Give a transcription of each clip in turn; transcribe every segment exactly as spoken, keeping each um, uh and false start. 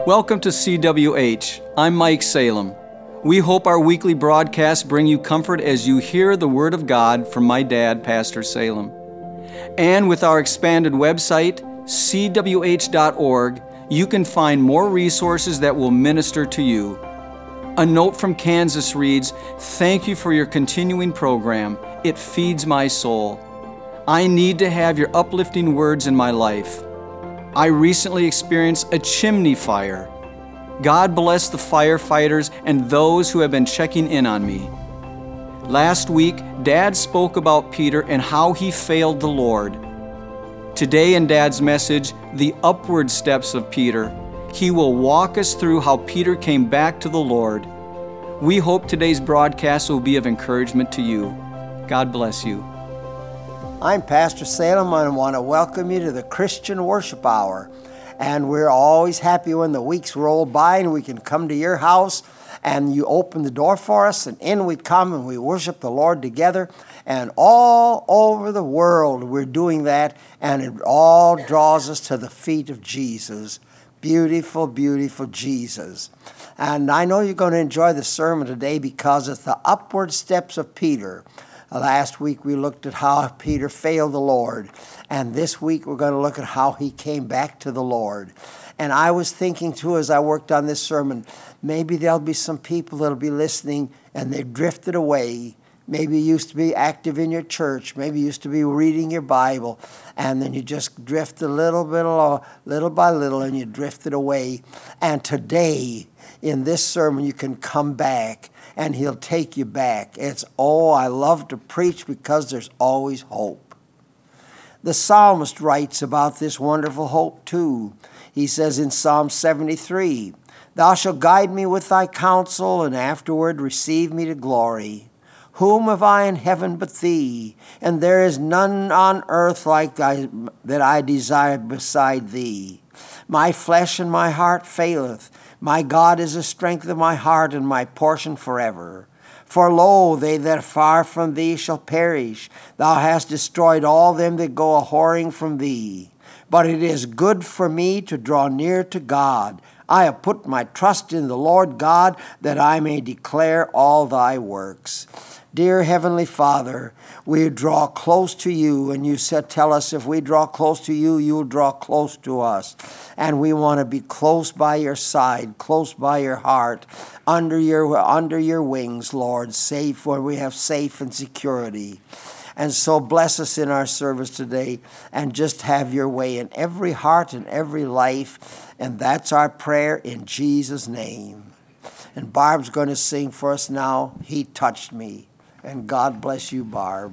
Welcome to C W H. I'm Mike Salem. We hope our weekly broadcasts bring you comfort as you hear the Word of God from my dad, Pastor Salem. And with our expanded website, C W H dot org, you can find more resources that will minister to you. A note from Kansas reads, "Thank you for your continuing program. It feeds my soul. I need to have your uplifting words in my life. I recently experienced a chimney fire. God bless the firefighters and those who have been checking in on me." Last week, Dad spoke about Peter and how he failed the Lord. Today in Dad's message, The Upward Steps of Peter, he will walk us through how Peter came back to the Lord. We hope today's broadcast will be of encouragement to you. God bless you. I'm Pastor Salem, and I want to welcome you to the Christian Worship Hour. And we're always happy when the weeks roll by and we can come to your house and you open the door for us, and in we come and we worship the Lord together. And all over the world we're doing that, and it all draws us to the feet of Jesus. Beautiful, beautiful Jesus. And I know you're going to enjoy the sermon today because it's the upward steps of Peter. Last week we looked at how Peter failed the Lord, and this week we're going to look at how he came back to the Lord. And I was thinking too, as I worked on this sermon, maybe there'll be some people that'll be listening and they've drifted away. Maybe you used to be active in your church, maybe you used to be reading your Bible, and then you just drifted a little bit, little by little, and you drifted away. And today, in this sermon, you can come back, and he'll take you back. It's, oh, I love to preach because there's always hope. The psalmist writes about this wonderful hope too. He says in Psalm seventy-three, "Thou shalt guide me with thy counsel, and afterward receive me to glory. Whom have I in heaven but thee? And there is none on earth like thy, that I desire beside thee. My flesh and my heart faileth. My God is the strength of my heart and my portion forever. For lo, they that are far from thee shall perish. Thou hast destroyed all them that go a-whoring from thee. But it is good for me to draw near to God. I have put my trust in the Lord God, that I may declare all thy works." Dear Heavenly Father, we draw close to you, and you said, tell us if we draw close to you, you'll draw close to us. And we want to be close by your side, close by your heart, under your, under your wings, Lord, safe where we have safe and security. And so bless us in our service today, and just have your way in every heart and every life. And that's our prayer in Jesus' name. And Barb's going to sing for us now, "He Touched Me." And God bless you, Barb.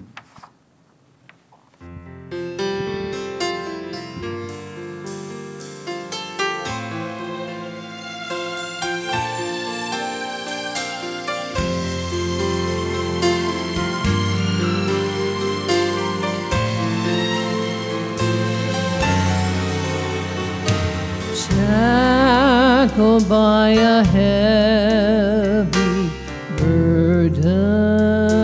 Shackled by a heavy burden,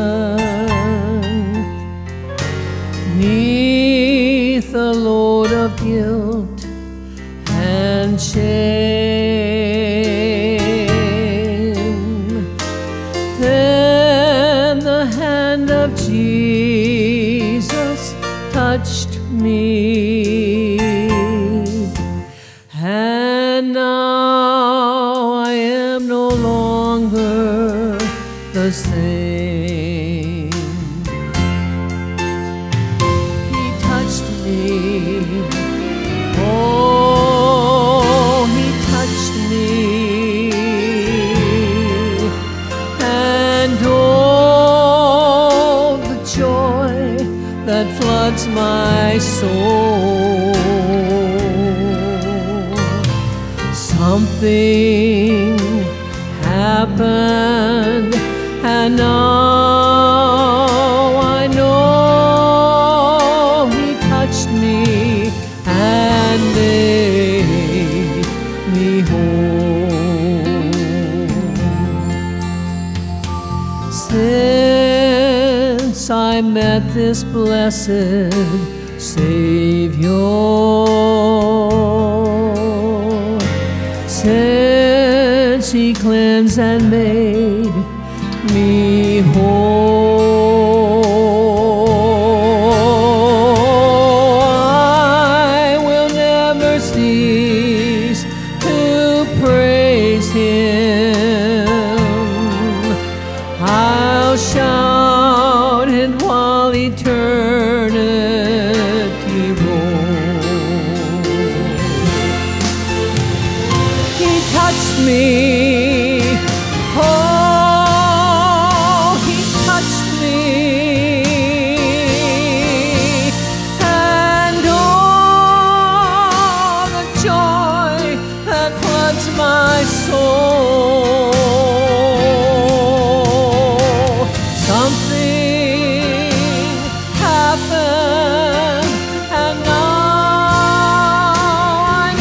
'neath a load of guilt and shame, then the hand of Jesus touched me, and now I am no longer the same. He touched me, oh, he touched me, and oh, the joy that floods my soul. Something happened, and now I know he touched me and made me whole. Since I met this blessed Savior, since mercy cleansed and made me whole. I will never cease to praise Him. I'll shout it while eternity rolls. He touched me. Oh, He touched me. And oh, the joy that floods my soul. Something happened, and now I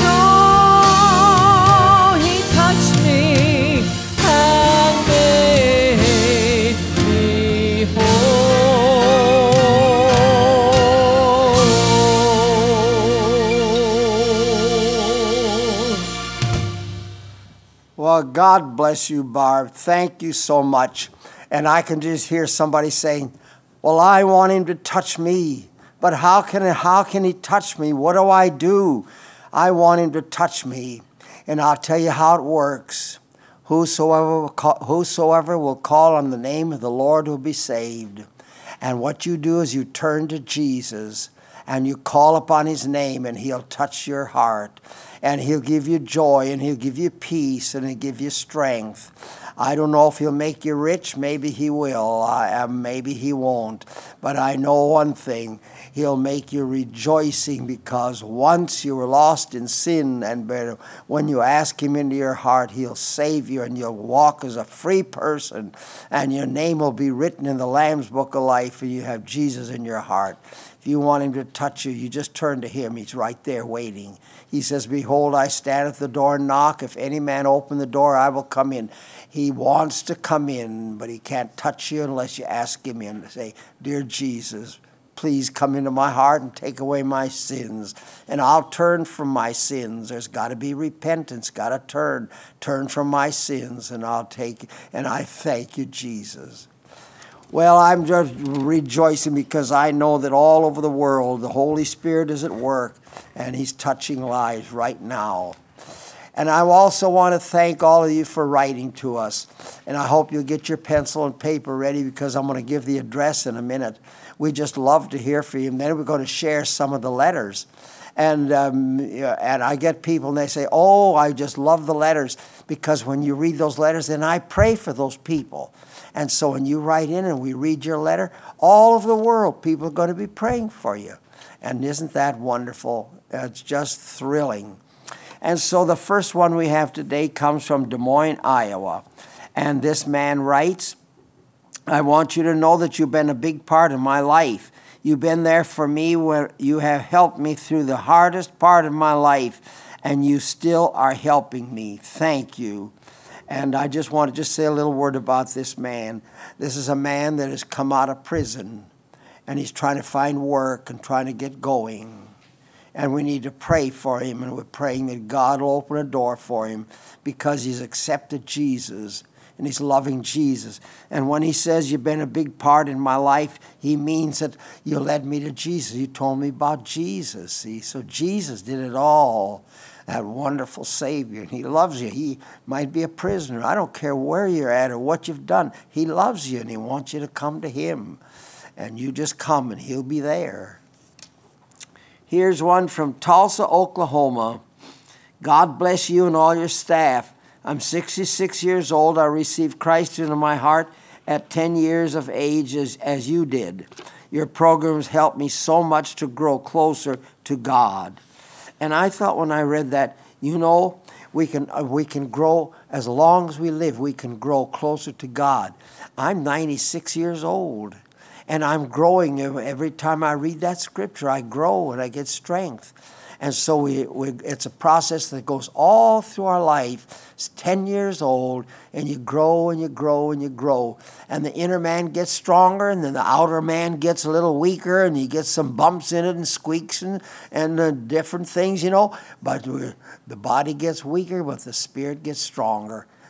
know He touched me and made me whole. Well, God bless you, Barb. Thank you so much. And I can just hear somebody saying, well, I want Him to touch me. But how can, how can He touch me? What do I do? I want Him to touch me. And I'll tell you how it works. Whosoever will call, whosoever will call on the name of the Lord will be saved. And what you do is you turn to Jesus and you call upon His name, and He'll touch your heart. And He'll give you joy, and He'll give you peace, and He'll give you strength. I don't know if He'll make you rich. Maybe He will. Uh, maybe He won't. But I know one thing. He'll make you rejoicing, because once you were lost in sin, and when you ask Him into your heart, He'll save you, and you'll walk as a free person, and your name will be written in the Lamb's Book of Life, and you have Jesus in your heart. If you want Him to touch you, you just turn to Him. He's right there waiting. He says, behold, I stand at the door and knock. If any man open the door, I will come in. He wants to come in, but He can't touch you unless you ask Him in. Say, dear Jesus, please come into my heart and take away my sins. And I'll turn from my sins. There's got to be repentance. Got to turn. Turn from my sins, and I'll take it. And I thank you, Jesus. Well, I'm just rejoicing because I know that all over the world, the Holy Spirit is at work, and He's touching lives right now. And I also want to thank all of you for writing to us. And I hope you'll get your pencil and paper ready, because I'm going to give the address in a minute. We just love to hear from you. And then we're going to share some of the letters. And um, and I get people, and they say, oh, I just love the letters, because when you read those letters, then I pray for those people. And so when you write in and we read your letter, all over the world, people are going to be praying for you. And isn't that wonderful? It's just thrilling. And so the first one we have today comes from Des Moines, Iowa. And this man writes, I want you to know that you've been a big part of my life. You've been there for me where you have helped me through the hardest part of my life, and you still are helping me. Thank you. And I just want to just say a little word about this man. This is a man that has come out of prison, and he's trying to find work and trying to get going. And we need to pray for him, and we're praying that God will open a door for him, because he's accepted Jesus, and he's loving Jesus. And when he says you've been a big part in my life, he means that you led me to Jesus. You told me about Jesus. See, so Jesus did it all. That wonderful Savior, and He loves you. He might be a prisoner. I don't care where you're at or what you've done. He loves you, and He wants you to come to Him. And you just come, and He'll be there. Here's one from Tulsa, Oklahoma. God bless you and all your staff. I'm sixty-six years old. I received Christ into my heart at ten years of age, as, as you did. Your programs helped me so much to grow closer to God. And I thought when I read that, you know, we can uh, we can grow as long as we live. We can grow closer to God. I'm ninety-six years old, and I'm growing every time I read that scripture. I grow and I get strength. And so we, we, it's a process that goes all through our life. It's ten years old, and you grow and you grow and you grow. And the inner man gets stronger, and then the outer man gets a little weaker, and he gets some bumps in it and squeaks and, and uh, different things, you know. But the body gets weaker, but the spirit gets stronger.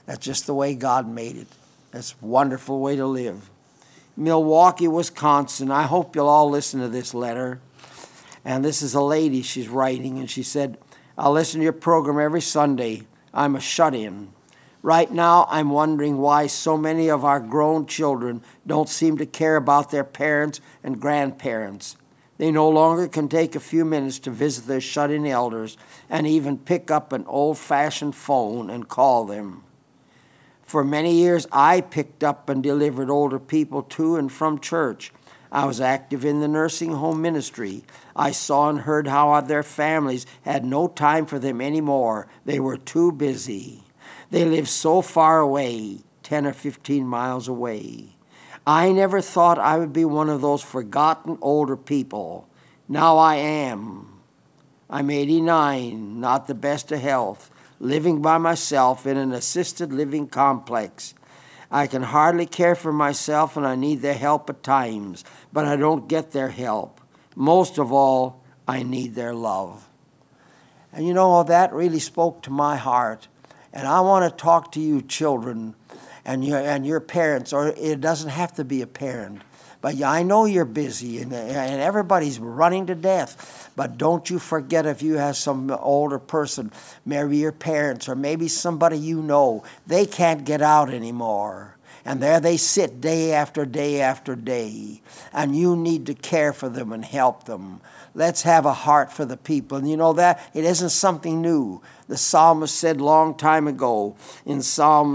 That's just the way God made it. That's a wonderful way to live. Milwaukee, Wisconsin. I hope you'll all listen to this letter. And this is a lady she's writing, and she said, I'll listen to your program every Sunday. I'm a shut-in. Right now, I'm wondering why so many of our grown children don't seem to care about their parents and grandparents. They no longer can take a few minutes to visit their shut-in elders and even pick up an old-fashioned phone and call them. For many years, I picked up and delivered older people to and from church. I was active in the nursing home ministry. I saw and heard how their families had no time for them anymore. They were too busy. They lived so far away, ten or fifteen miles away. I never thought I would be one of those forgotten older people. Now I am. I'm eighty-nine, not the best of health, living by myself in an assisted living complex. I can hardly care for myself, and I need their help at times, but I don't get their help. Most of all, I need their love. And you know, that really spoke to my heart. And I want to talk to you children and your, and your parents, or it doesn't have to be a parent. But I know you're busy, and, and everybody's running to death. But don't you forget, if you have some older person, maybe your parents, or maybe somebody you know, they can't get out anymore. And there they sit day after day after day. And you need to care for them and help them. Let's have a heart for the people. And you know that? It isn't something new. The psalmist said long time ago in Psalm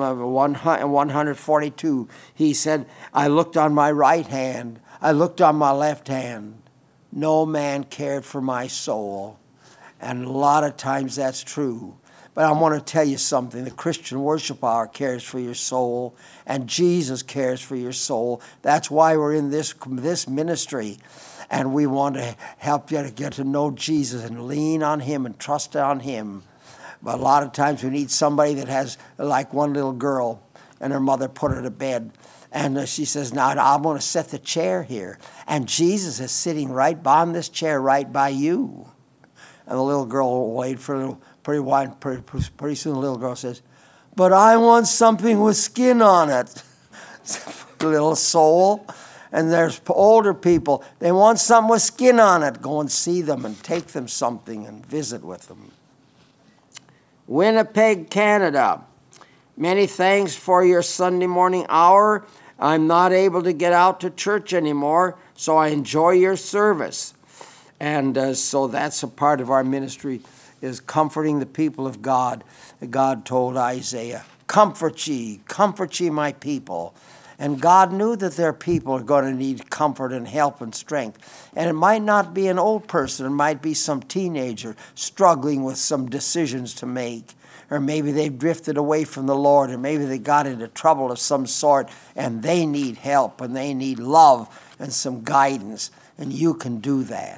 one forty-two, he said, I looked on my right hand, I looked on my left hand. No man cared for my soul. And a lot of times that's true. But I want to tell you something. The Christian Worship Hour cares for your soul, and Jesus cares for your soul. That's why we're in this, this ministry. And we want to help you to get to know Jesus and lean on him and trust on him. But a lot of times we need somebody that has, like one little girl, and her mother put her to bed. And she says, now I'm going to set the chair here. And Jesus is sitting right on this chair, right by you. And the little girl will wait for a little, pretty, wide, pretty, pretty soon the little girl says, but I want something with skin on it. Little soul. And there's older people, they want something with skin on it. Go and see them and take them something and visit with them. Winnipeg, Canada. Many thanks for your Sunday morning hour. I'm not able to get out to church anymore, so I enjoy your service. And uh, so that's a part of our ministry, is comforting the people of God. God told Isaiah, comfort ye, comfort ye my people. And God knew that their people are going to need comfort and help and strength. And it might not be an old person. It might be some teenager struggling with some decisions to make. Or maybe they've drifted away from the Lord, or maybe they got into trouble of some sort, and they need help, and they need love and some guidance. And you can do that.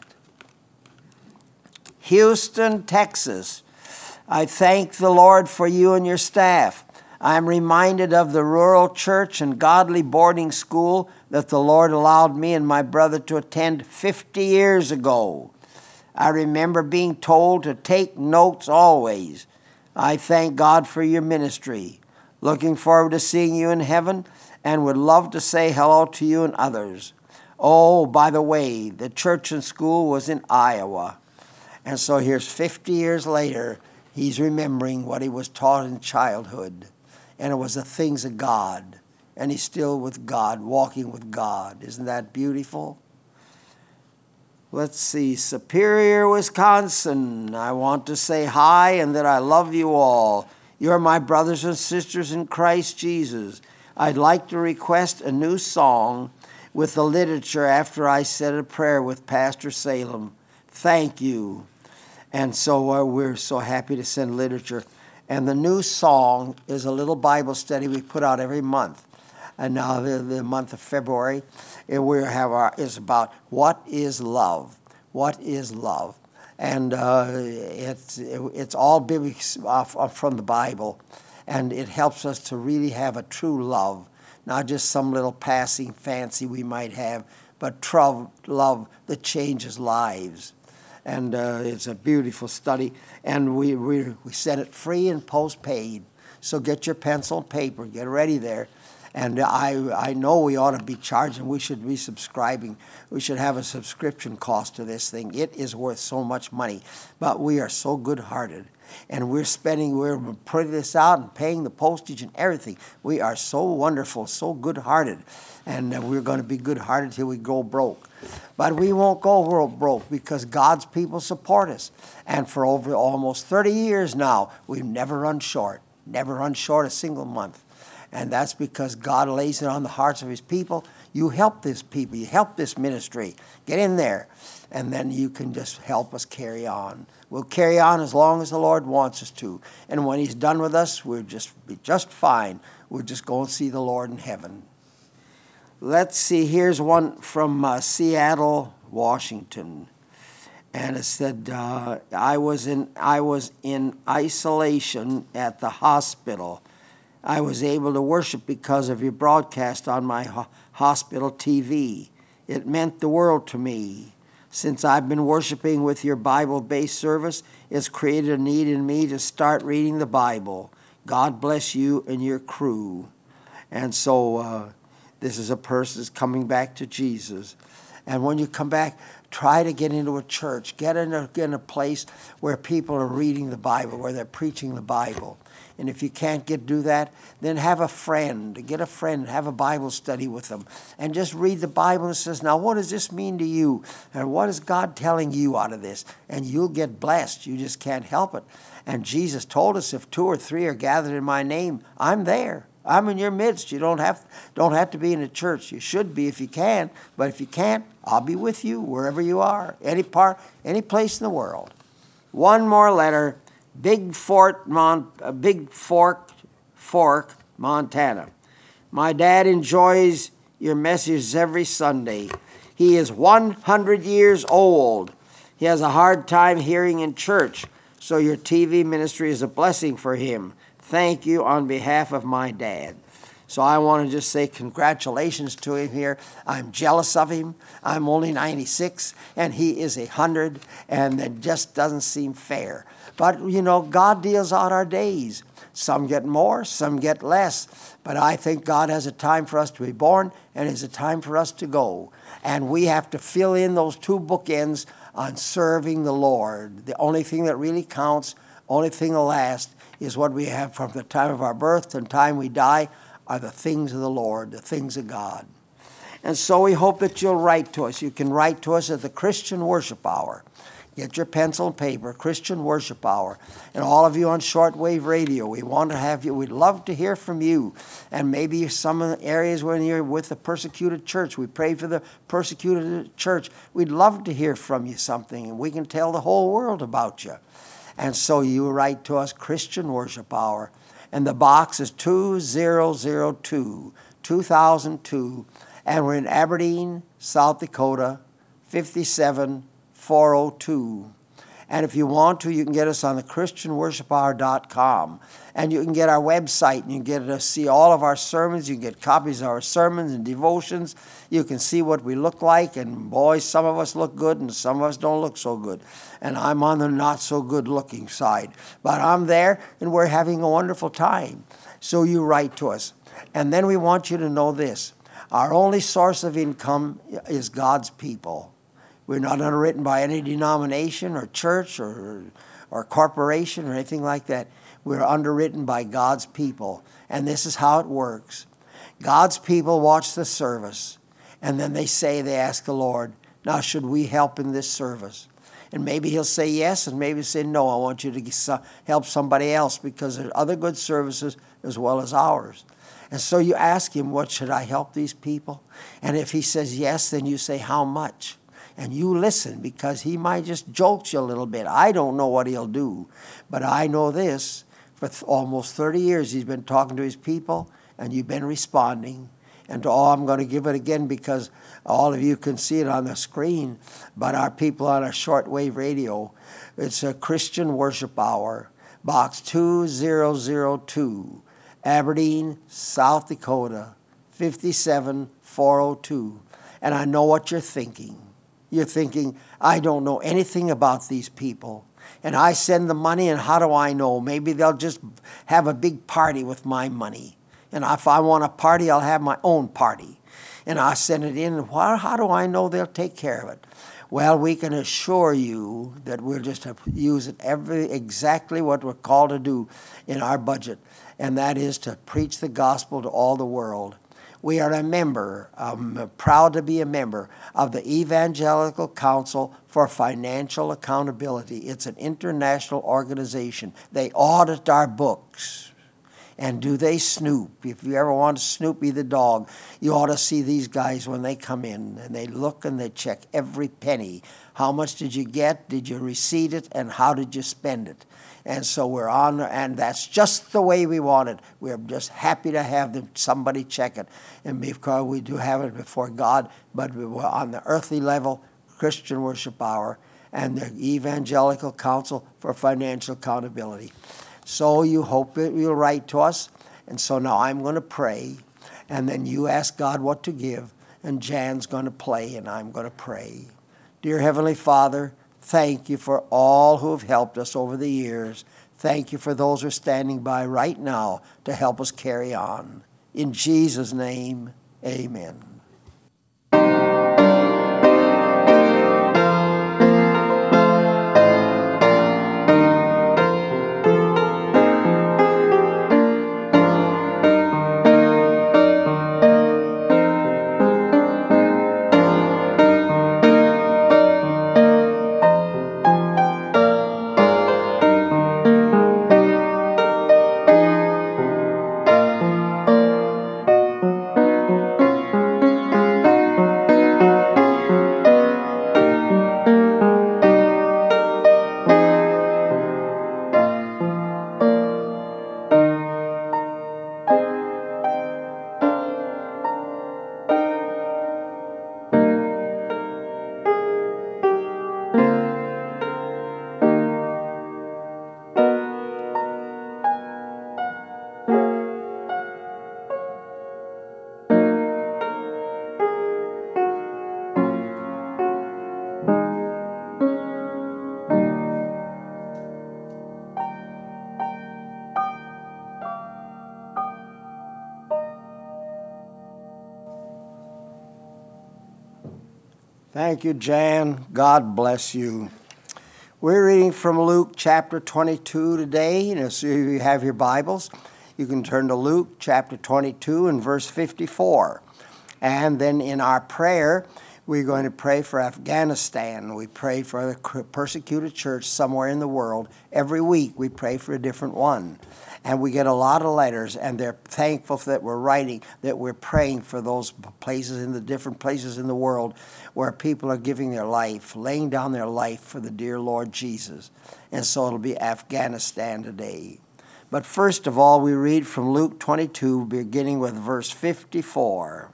Houston, Texas. I thank the Lord for you and your staff. I'm reminded of the rural church and godly boarding school that the Lord allowed me and my brother to attend fifty years ago. I remember being told to take notes always. I thank God for your ministry. Looking forward to seeing you in heaven, and would love to say hello to you and others. Oh, by the way, the church and school was in Iowa. And so here's fifty years later, he's remembering what he was taught in childhood. And it was the things of God. And he's still with God, walking with God. Isn't that beautiful? Let's see, Superior, Wisconsin. I want to say hi and that I love you all. You're my brothers and sisters in Christ Jesus. I'd like to request a new song with the literature after I said a prayer with Pastor Salem. Thank you. And so uh, we're so happy to send literature. And the new song is a little Bible study we put out every month. And now the, the month of February, we have our is about what is love. What is love? And uh, it's it's all biblical from the Bible, and it helps us to really have a true love, not just some little passing fancy we might have, but true love that changes lives. And uh, it's a beautiful study, and we, we we set it free and postpaid. So get your pencil and paper. Get ready there. And I I know we ought to be charging. We should be subscribing. We should have a subscription cost to this thing. It is worth so much money. But we are so good-hearted. And we're spending, we're putting this out and paying the postage and everything. We are so wonderful, so good-hearted. And we're going to be good-hearted till we go broke. But we won't go broke because God's people support us. And for over almost thirty years now, we've never run short. Never run short a single month. And that's because God lays it on the hearts of his people. You help this people. You help this ministry. Get in there. And then you can just help us carry on. We'll carry on as long as the Lord wants us to. And when he's done with us, we'll just be just fine. We'll just go and see the Lord in heaven. Let's see. Here's one from uh, Seattle, Washington. And it said, uh, I was in I was in isolation at the hospital. I was able to worship because of your broadcast on my ho- hospital T V. It meant the world to me. Since I've been worshiping with your Bible-based service, it's created a need in me to start reading the Bible. God bless you and your crew. And so uh, this is a person that's coming back to Jesus. And when you come back, try to get into a church. Get in a, get in a place where people are reading the Bible, where they're preaching the Bible. And if you can't get do that, then have a friend. Get a friend. Have a Bible study with them. And just read the Bible and says, now what does this mean to you? And what is God telling you out of this? And you'll get blessed. You just can't help it. And Jesus told us, if two or three are gathered in my name, I'm there. I'm in your midst. You don't have, don't have to be in a church. You should be if you can. But if you can't, I'll be with you wherever you are. Any part, any place in the world. One more letter. Big Fort, Mon, uh, Big Fork, Fork, Montana. My dad enjoys your messages every Sunday. He is one hundred years old. He has a hard time hearing in church, so your T V ministry is a blessing for him. Thank you on behalf of my dad. So I want to just say congratulations to him here. I'm jealous of him. I'm only ninety-six, and he is one hundred, and it just doesn't seem fair. But, you know, God deals out our days. Some get more, some get less. But I think God has a time for us to be born, and has a time for us to go. And we have to fill in those two bookends on serving the Lord. The only thing that really counts, only thing that lasts, is what we have from the time of our birth to the time we die, are the things of the Lord, the things of God. And so we hope that you'll write to us. You can write to us at the Christian Worship Hour. Get your pencil and paper, Christian Worship Hour. And all of you on shortwave radio, we want to have you. We'd love to hear from you. And maybe some of the areas when you're with the persecuted church. We pray for the persecuted church. We'd love to hear from you something, and we can tell the whole world about you. And so you write to us, Christian Worship Hour. And the box is two thousand two, two thousand two. And we're in Aberdeen, South Dakota, fifty-seven four oh two. And if you want to, you can get us on the christian worship hour dot com. And you can get our website, and you can get to see all of our sermons. You can get copies of our sermons and devotions. You can see what we look like. And boy, some of us look good, and some of us don't look so good. And I'm on the not so good looking side. But I'm there, and we're having a wonderful time. So you write to us. And then we want you to know this. Our only source of income is God's people. We're not underwritten by any denomination or church or, or corporation or anything like that. We're underwritten by God's people. And this is how it works. God's people watch the service. And then they say, they ask the Lord, now should we help in this service? And maybe he'll say yes, and maybe he'll say no, I want you to help somebody else because there are other good services as well as ours. And so you ask him, what should I help these people? And if he says yes, then you say, how much? And you listen, because he might just jolt you a little bit. I don't know what he'll do. But I know this. For th- almost thirty years, he's been talking to his people, and you've been responding. And to all, I'm going to give it again because all of you can see it on the screen. But our people on our shortwave radio, it's a Christian Worship Hour, box two thousand two, Aberdeen, South Dakota, fifty-seven four oh two. And I know what you're thinking. You're thinking, I don't know anything about these people. And I send the money, and how do I know? Maybe they'll just have a big party with my money. And if I want a party, I'll have my own party. And I send it in, and how do I know they'll take care of it? Well, we can assure you that we'll just have to use it every exactly what we're called to do in our budget, and that is to preach the gospel to all the world. We are a member, I'm proud to be a member of the Evangelical Council for Financial Accountability. It's an international organization. They audit our books. And do they snoop? If you ever want to Snoopy the dog, you ought to see these guys when they come in. And they look and they check every penny. How much did you get? Did you receipt it? And how did you spend it? And so we're on, and that's just the way we want it. We're just happy to have them, somebody check it. And because we do have it before God, but we're on the earthly level, Christian Worship Hour, and the Evangelical Council for Financial Accountability. So you hope that you'll write to us. And so now I'm going to pray, and then you ask God what to give, and Jan's going to play, and I'm going to pray. Dear Heavenly Father, thank you for all who have helped us over the years. Thank you for those who are standing by right now to help us carry on. In Jesus' name, amen. Thank you, Jan. God bless you. We're reading from Luke chapter twenty-two today. And so if you have your Bibles, you can turn to Luke chapter twenty-two and verse fifty-four. And then in our prayer, we're going to pray for Afghanistan. We pray for the persecuted church somewhere in the world. Every week we pray for a different one. And we get a lot of letters, and they're thankful that we're writing, that we're praying for those places in the different places in the world where people are giving their life, laying down their life for the dear Lord Jesus. And so it'll be Afghanistan today. But first of all, we read from Luke twenty-two, beginning with verse fifty-four.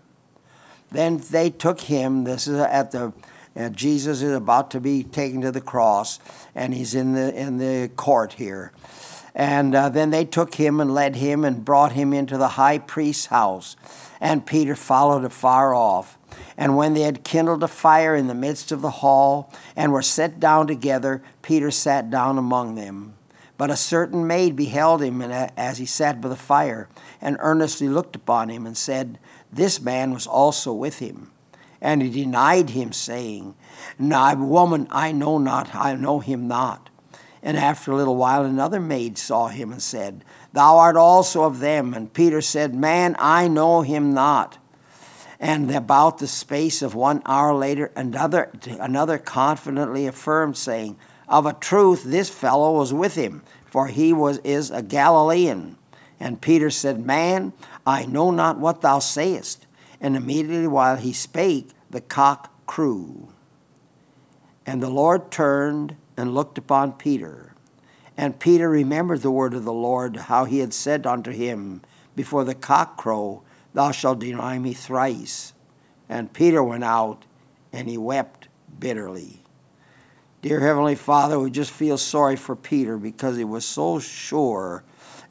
Then they took him, this is at the, uh, Jesus is about to be taken to the cross, and he's in the in the court here. And uh, then they took him and led him and brought him into the high priest's house. And Peter followed afar off. And when they had kindled a fire in the midst of the hall and were set down together, Peter sat down among them. But a certain maid beheld him as he sat by the fire, and earnestly looked upon him, and said, "This man was also with him." And he denied him, saying, "No, woman, I know not, I know him not." And after a little while another maid saw him and said, "Thou art also of them." And Peter said, "Man, I know him not." And about the space of one hour later, another, another confidently affirmed, saying, "Of a truth, this fellow was with him, for he was is a Galilean." And Peter said, "Man, I know not what thou sayest." And immediately while he spake, the cock crew. And the Lord turned and looked upon Peter. And Peter remembered the word of the Lord, how he had said unto him, "Before the cock crow, thou shalt deny me thrice." And Peter went out, and he wept bitterly. Dear Heavenly Father, we just feel sorry for Peter because he was so sure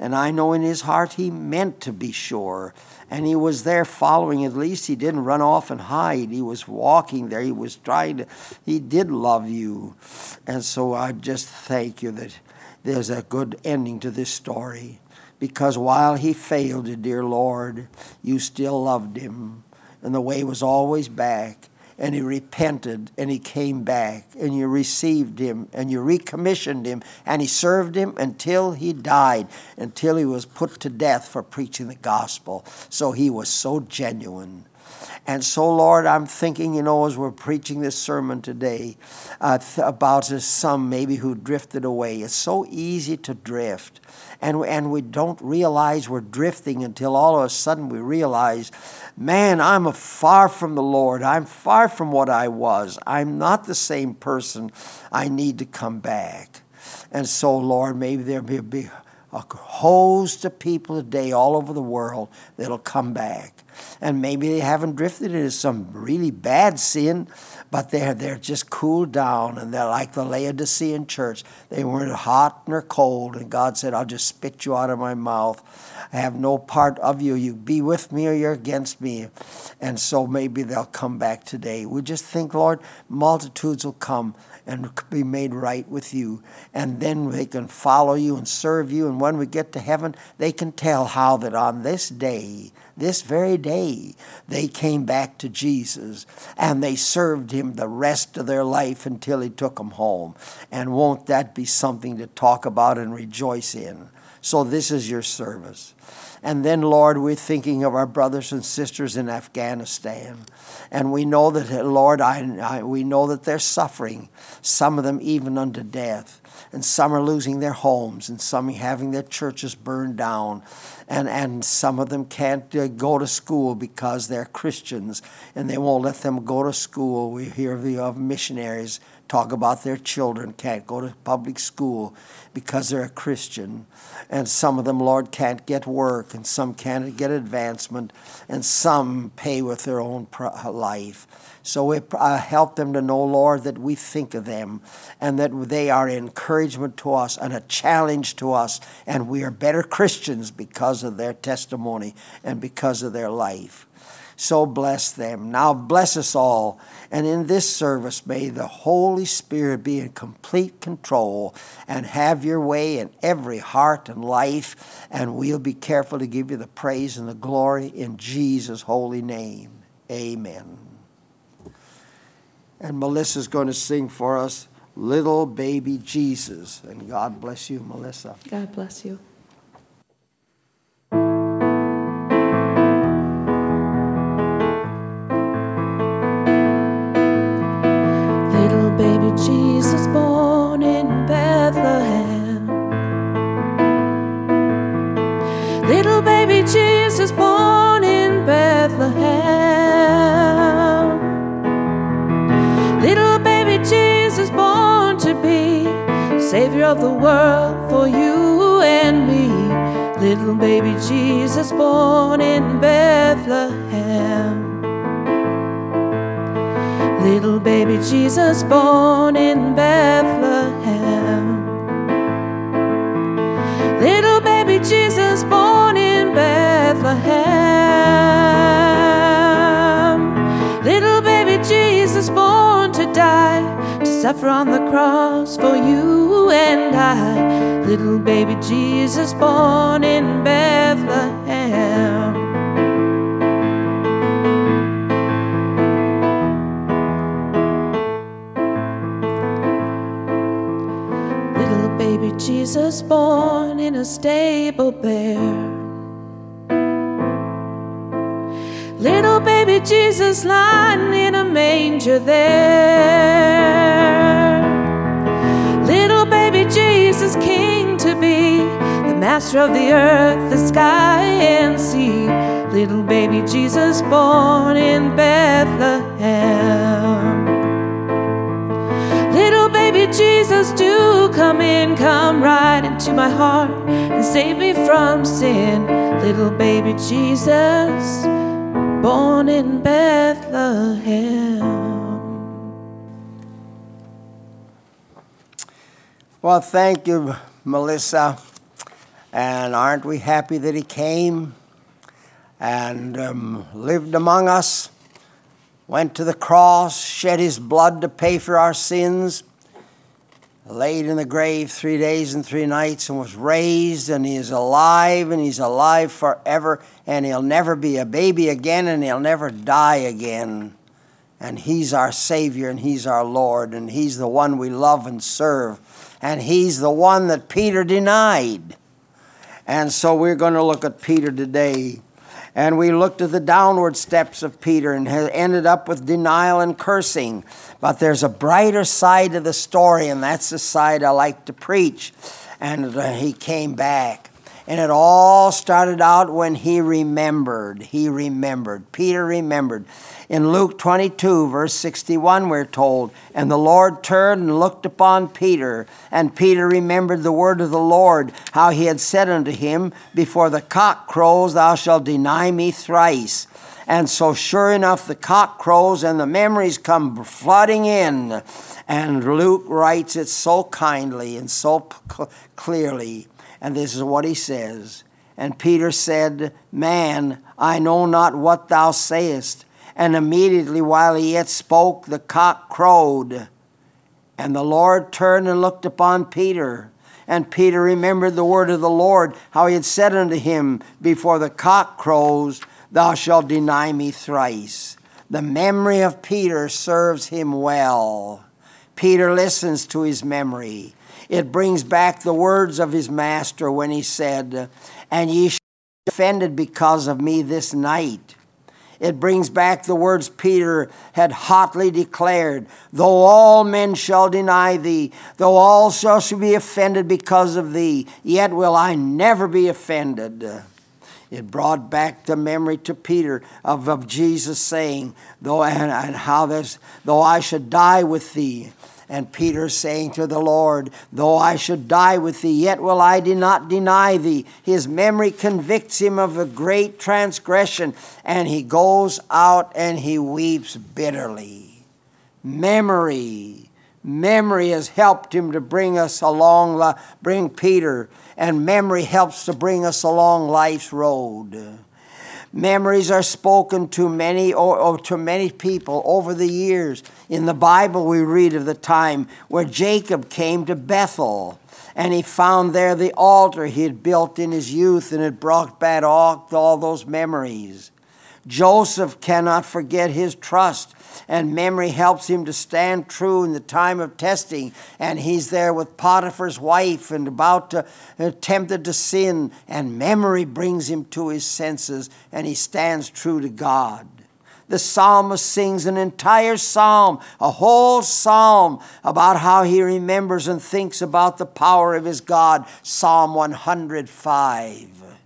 And I know in his heart he meant to be sure. And he was there following. At least he didn't run off and hide. He was walking there. He was trying to, he did love you. And so I just thank you that there's a good ending to this story. Because while he failed you, dear Lord, you still loved him. And the way was always back. And he repented, and he came back, and you received him, and you recommissioned him, and he served him until he died, until he was put to death for preaching the gospel. So he was so genuine. And so, Lord, I'm thinking, you know, as we're preaching this sermon today, uh, th- about some maybe who drifted away. It's so easy to drift. And, and we don't realize we're drifting until all of a sudden we realize, man, I'm a far from the Lord. I'm far from what I was. I'm not the same person. I need to come back. And so, Lord, maybe there'll be a, be a host of people today all over the world that'll come back. And maybe they haven't drifted into some really bad sin, but they're, they're just cooled down, and they're like the Laodicean church. They weren't hot nor cold, and God said, I'll just spit you out of my mouth. I have no part of you. You be with me or you're against me. And so maybe they'll come back today. We just think, Lord, multitudes will come and be made right with you. And then they can follow you and serve you. And when we get to heaven, they can tell how that on this day, this very day, they came back to Jesus and they served him the rest of their life until he took them home. And won't that be something to talk about and rejoice in? So this is your service. And then, Lord, we're thinking of our brothers and sisters in Afghanistan. And we know that, Lord, I, I, we know that they're suffering, some of them even unto death. And some are losing their homes, and some having their churches burned down. And, and some of them can't uh, go to school because they're Christians, and they won't let them go to school. We hear of, the, of missionaries talk about their children can't go to public school because they're a Christian. And some of them, Lord, can't get work, and some can't get advancement, and some pay with their own life. So we uh, help them to know, Lord, that we think of them, and that they are an encouragement to us and a challenge to us, and we are better Christians because of their testimony and because of their life. So bless them. Now bless us all. And in this service, may the Holy Spirit be in complete control and have your way in every heart and life. And we'll be careful to give you the praise and the glory in Jesus' holy name. Amen. And Melissa's going to sing for us, Little Baby Jesus. And God bless you, Melissa. God bless you. Baby Jesus born in Bethlehem. Little baby Jesus born in Bethlehem. Little baby Jesus born to be Savior of the world for you and me. Little baby Jesus born in Bethlehem. Little baby Jesus born in Bethlehem. Little baby Jesus born in Bethlehem. Little baby Jesus born to die, to suffer on the cross for you and I. Little baby Jesus born in Bethlehem. Baby Jesus born in a stable bare. Little baby Jesus lying in a manger there. Little baby Jesus king to be, the master of the earth, the sky and sea. Little baby Jesus born in Bethlehem. Little baby Jesus, do come in, come right into my heart and save me from sin. Little baby Jesus, born in Bethlehem. Well, thank you, Melissa. And aren't we happy that he came and um, lived among us, went to the cross, shed his blood to pay for our sins, laid in the grave three days and three nights and was raised, and he is alive, and he's alive forever, and he'll never be a baby again, and he'll never die again. And he's our Savior, and he's our Lord, and he's the one we love and serve, and he's the one that Peter denied. And so we're going to look at Peter today. And we looked at the downward steps of Peter and ended up with denial and cursing. But there's a brighter side of the story, and that's the side I like to preach. And uh, he came back. And it all started out when he remembered. He remembered. Peter remembered. In Luke twenty-two, verse sixty-one, we're told, "And the Lord turned and looked upon Peter. And Peter remembered the word of the Lord, how he had said unto him, Before the cock crows, thou shalt deny me thrice." And so sure enough, the cock crows and the memories come flooding in. And Luke writes it so kindly and so clearly. And this is what he says. "And Peter said, Man, I know not what thou sayest. And immediately while he yet spoke, the cock crowed. And the Lord turned and looked upon Peter. And Peter remembered the word of the Lord, how he had said unto him, Before the cock crows, thou shalt deny me thrice." The memory of Peter serves him well. Peter listens to his memory. It brings back the words of his master when he said, "And ye shall be offended because of me this night." It brings back the words Peter had hotly declared, "Though all men shall deny thee, though all shall be offended because of thee, yet will I never be offended." It brought back the memory to Peter of, of Jesus saying, "Though and, and how this, though I should die with thee." And Peter saying to the Lord, "Though I should die with thee, yet will I not deny thee." His memory convicts him of a great transgression, and he goes out and he weeps bitterly. Memory. Memory has helped him to bring us along, bring Peter, and memory helps to bring us along life's road. Memories are spoken to many or, or to many people over the years. In the Bible, we read of the time where Jacob came to Bethel, and he found there the altar he had built in his youth, and it brought back all, all those memories. Joseph cannot forget his trust, and memory helps him to stand true in the time of testing. And he's there with Potiphar's wife and about to, uh, tempted to sin, and memory brings him to his senses, and he stands true to God. The psalmist sings an entire psalm, a whole psalm, about how he remembers and thinks about the power of his God. Psalm one hundred five.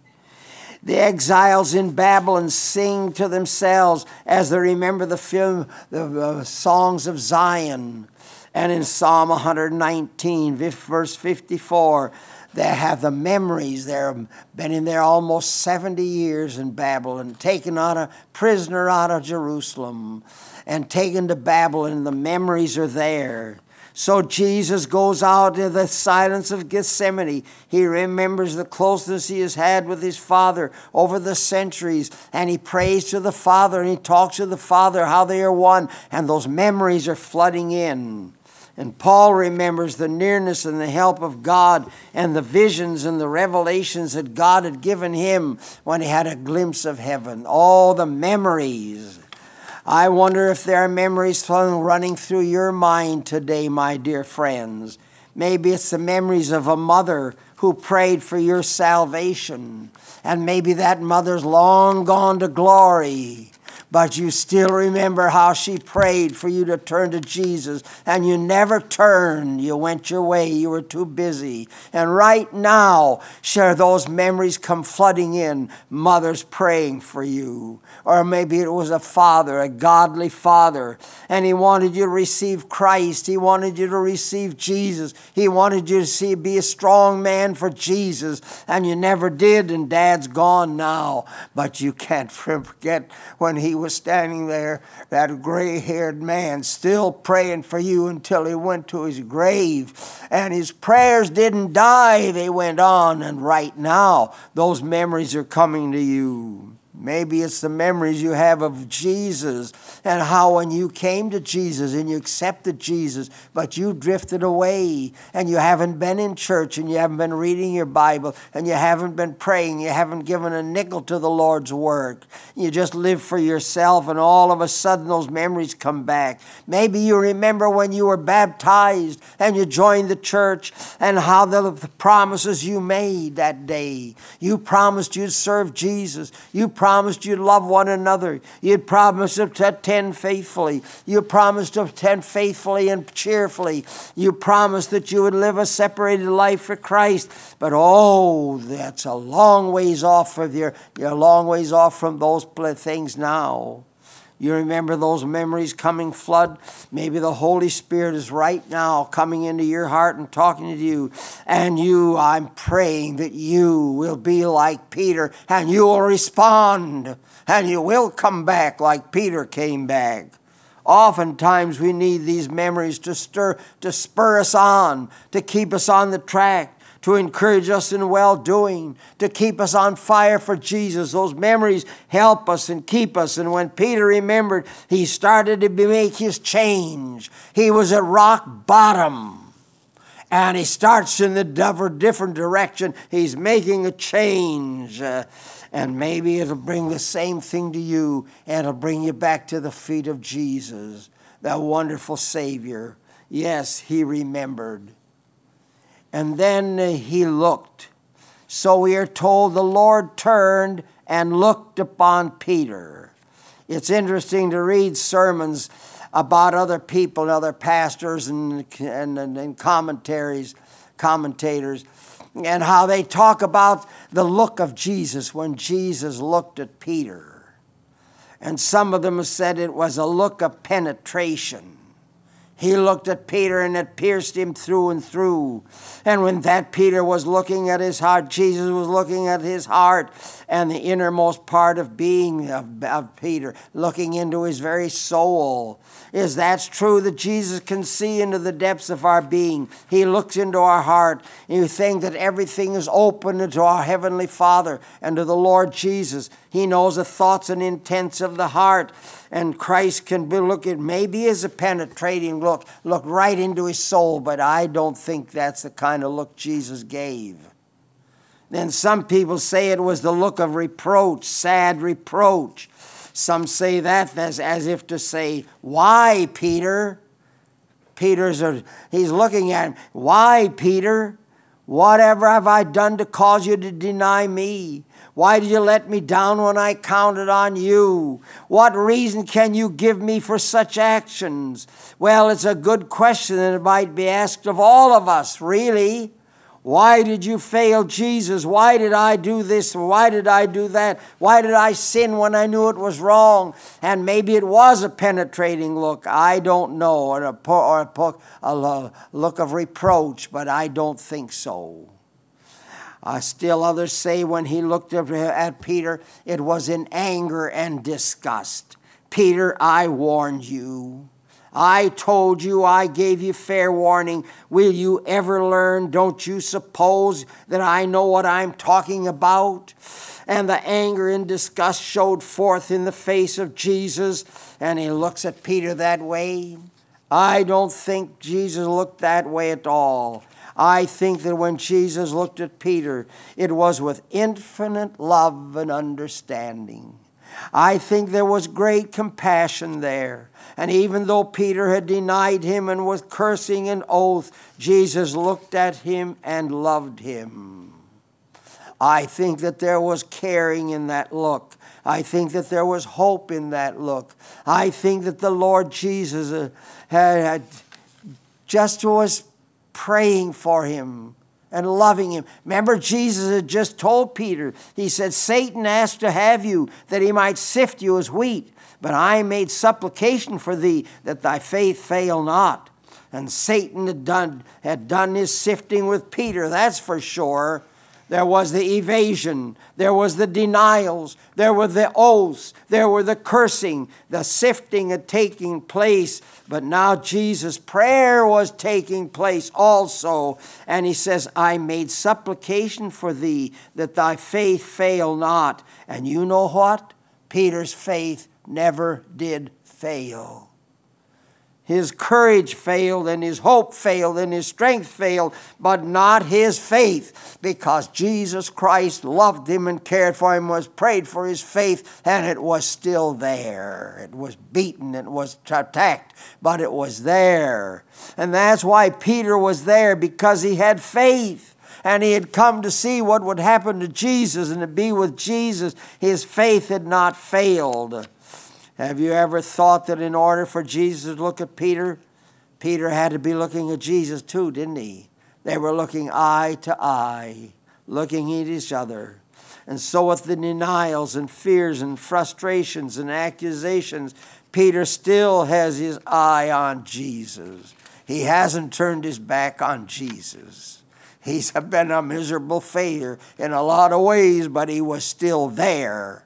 The exiles in Babylon sing to themselves as they remember the film, the uh, songs of Zion. And in Psalm one nineteen, verse fifty-four, they have the memories. They've been in there almost seventy years in Babylon, taken out a prisoner out of Jerusalem and taken to Babylon. The memories are there. So Jesus goes out in the silence of Gethsemane. He remembers the closeness he has had with his Father over the centuries. And he prays to the Father, and he talks to the Father how they are one. And those memories are flooding in. And Paul remembers the nearness and the help of God and the visions and the revelations that God had given him when he had a glimpse of heaven. All the memories. I wonder if there are memories running through your mind today, my dear friends. Maybe it's the memories of a mother who prayed for your salvation. And maybe that mother's long gone to glory. But you still remember how she prayed for you to turn to Jesus. And you never turned. You went your way. You were too busy. And right now, sure, those memories come flooding in. Mothers praying for you. Or maybe it was a father, a godly father. And he wanted you to receive Christ. He wanted you to receive Jesus. He wanted you to see, be a strong man for Jesus. And you never did. And Dad's gone now. But you can't forget when he was was standing there, that gray-haired man, still praying for you until he went to his grave. And his prayers didn't die, they went on. And right now, those memories are coming to you. Maybe it's the memories you have of Jesus and how when you came to Jesus and you accepted Jesus, but you drifted away and you haven't been in church and you haven't been reading your Bible and you haven't been praying, you haven't given a nickel to the Lord's work. You just live for yourself, and all of a sudden those memories come back. Maybe you remember when you were baptized and you joined the church and how the, the promises you made that day. You promised you'd serve Jesus. You promised promised you'd love one another. You'd promised to attend faithfully. You promised to attend faithfully and cheerfully. You promised that you would live a separated life for Christ. But oh, that's a long ways off of your, you're a long ways off from those things now. You remember those memories coming flood? Maybe the Holy Spirit is right now coming into your heart and talking to you. And you, I'm praying that you will be like Peter and you will respond. And you will come back like Peter came back. Oftentimes we need these memories to stir, to spur us on, to keep us on the track, to encourage us in well-doing, to keep us on fire for Jesus. Those memories help us and keep us. And when Peter remembered, he started to make his change. He was at rock bottom. And he starts in the different direction. He's making a change. Uh, and maybe it'll bring the same thing to you. And it'll bring you back to the feet of Jesus, that wonderful Savior. Yes, he remembered. And then he looked. So we are told the Lord turned and looked upon Peter. It's interesting to read sermons about other people and other pastors and, and, and commentaries, commentators, and how they talk about the look of Jesus when Jesus looked at Peter. And some of them said it was a look of penetration. He looked at Peter and it pierced him through and through. And when that Peter was looking at his heart, Jesus was looking at his heart and the innermost part of being of, of Peter, looking into his very soul. Is that true that Jesus can see into the depths of our being? He looks into our heart. And you think that everything is open to our Heavenly Father and to the Lord Jesus. He knows the thoughts and intents of the heart. And Christ can be looking, maybe as a penetrating look, look right into his soul, but I don't think that's the kind of look Jesus gave. Then some people say it was the look of reproach, sad reproach. Some say that as, as if to say, why, Peter? Peter's, a, he's looking at him. Why, Peter? Whatever have I done to cause you to deny me? Why did you let me down when I counted on you? What reason can you give me for such actions? Well, it's a good question, and it might be asked of all of us, really. Why did you fail Jesus? Why did I do this? Why did I do that? Why did I sin when I knew it was wrong? And maybe it was a penetrating look. I don't know, or a, or a, a look of reproach, but I don't think so. Uh, still others say when he looked at Peter, it was in anger and disgust. Peter, I warned you. I told you, I gave you fair warning. Will you ever learn? Don't you suppose that I know what I'm talking about? And the anger and disgust showed forth in the face of Jesus, and he looks at Peter that way. I don't think Jesus looked that way at all. I think that when Jesus looked at Peter, it was with infinite love and understanding. I think there was great compassion there. And even though Peter had denied him and was cursing an oath, Jesus looked at him and loved him. I think that there was caring in that look. I think that there was hope in that look. I think that the Lord Jesus uh, had, had just was praying for him and loving him. Remember, Jesus had just told Peter, he said, Satan asked to have you that he might sift you as wheat, but I made supplication for thee that thy faith fail not. And Satan had done, had done his sifting with Peter, that's for sure. There was the evasion. There was the denials. There were the oaths. There were the cursing. The sifting had taken place. But now Jesus' prayer was taking place also. And he says, I made supplication for thee that thy faith fail not. And you know what? Peter's faith never did fail. His courage failed, and his hope failed, and his strength failed, but not his faith, because Jesus Christ loved him and cared for him, was prayed for his faith, and it was still there. It was beaten, it was attacked, but it was there. And that's why Peter was there, because he had faith. And he had come to see what would happen to Jesus and to be with Jesus. His faith had not failed. Have you ever thought that in order for Jesus to look at Peter, Peter had to be looking at Jesus too, didn't he? They were looking eye to eye, looking at each other. And so with the denials and fears and frustrations and accusations, Peter still has his eye on Jesus. He hasn't turned his back on Jesus. He's been a miserable failure in a lot of ways, but he was still there,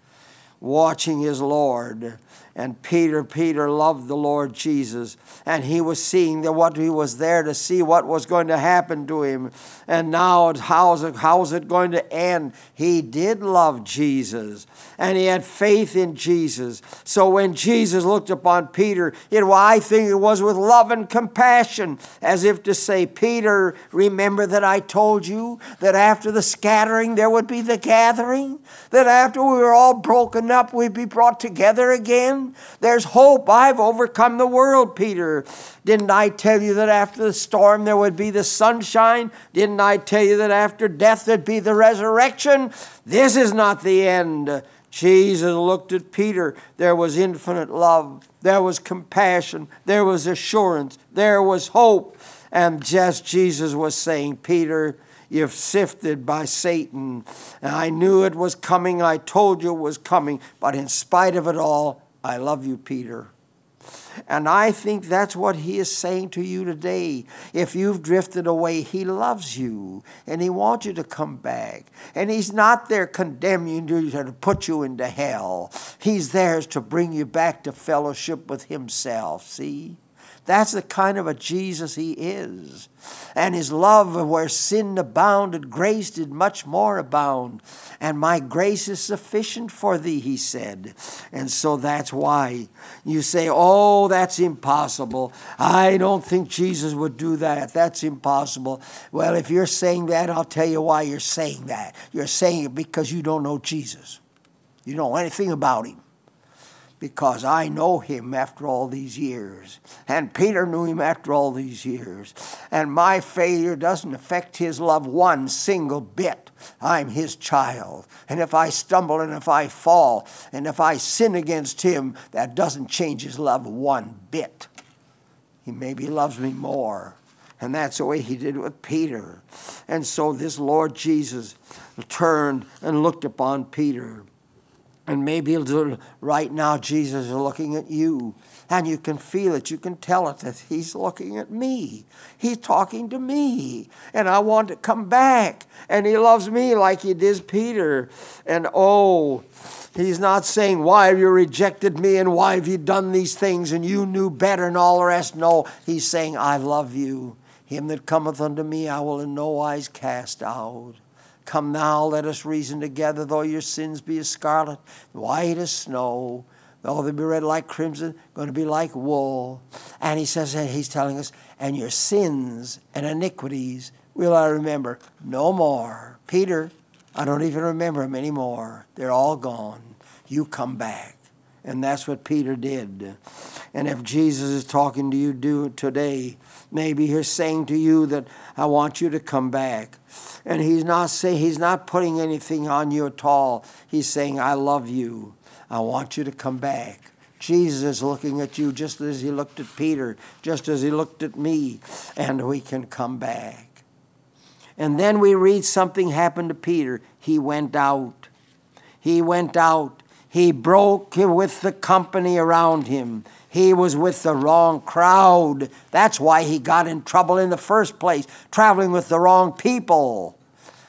watching his Lord. And Peter, Peter loved the Lord Jesus. And he was seeing that what he was there to see what was going to happen to him. And now how's it, how's it going to end? He did love Jesus. And he had faith in Jesus. So when Jesus looked upon Peter, it, I think it was with love and compassion, as if to say, Peter, remember that I told you that after the scattering there would be the gathering? That after we were all broken up, we'd be brought together again? There's hope. I've overcome the world, Peter. Didn't I tell you that after the storm there would be the sunshine? Didn't I tell you that after death there'd be the resurrection? This is not the end. Jesus looked at Peter. There was infinite love. There was compassion. There was assurance. There was hope. And just Jesus was saying, Peter, you've sifted by Satan. And I knew it was coming. I told you it was coming. But in spite of it all, I love you, Peter. And I think that's what he is saying to you today. If you've drifted away, he loves you. And he wants you to come back. And he's not there condemning you to put you into hell. He's there to bring you back to fellowship with himself. See? That's the kind of a Jesus he is. And his love, where sin abounded, grace did much more abound. And my grace is sufficient for thee, he said. And so that's why you say, oh, that's impossible. I don't think Jesus would do that. That's impossible. Well, if you're saying that, I'll tell you why you're saying that. You're saying it because you don't know Jesus. You don't know anything about him. Because I know him after all these years. And Peter knew him after all these years. And my failure doesn't affect his love one single bit. I'm his child. And if I stumble and if I fall and if I sin against him, that doesn't change his love one bit. He maybe loves me more. And that's the way he did with Peter. And so this Lord Jesus turned and looked upon Peter. And maybe right now Jesus is looking at you. And you can feel it. You can tell it that he's looking at me. He's talking to me. And I want to come back. And he loves me like he did Peter. And oh, he's not saying, why have you rejected me? And why have you done these things? And you knew better and all the rest. No, he's saying, I love you. Him that cometh unto me I will in no wise cast out. Come now, let us reason together, though your sins be as scarlet, white as snow, though they be red like crimson, going to be like wool. And he says, and he's telling us, and your sins and iniquities will I remember no more. Peter, I don't even remember them anymore. They're all gone. You come back. And that's what Peter did. And if Jesus is talking to you do today, maybe he's saying to you that I want you to come back. And he's not saying, he's not putting anything on you at all. He's saying, I love you. I want you to come back. Jesus is looking at you just as he looked at Peter, just as he looked at me, and we can come back. And then we read something happened to Peter. He went out. He went out. He broke with the company around him. He was with the wrong crowd. That's why he got in trouble in the first place, traveling with the wrong people.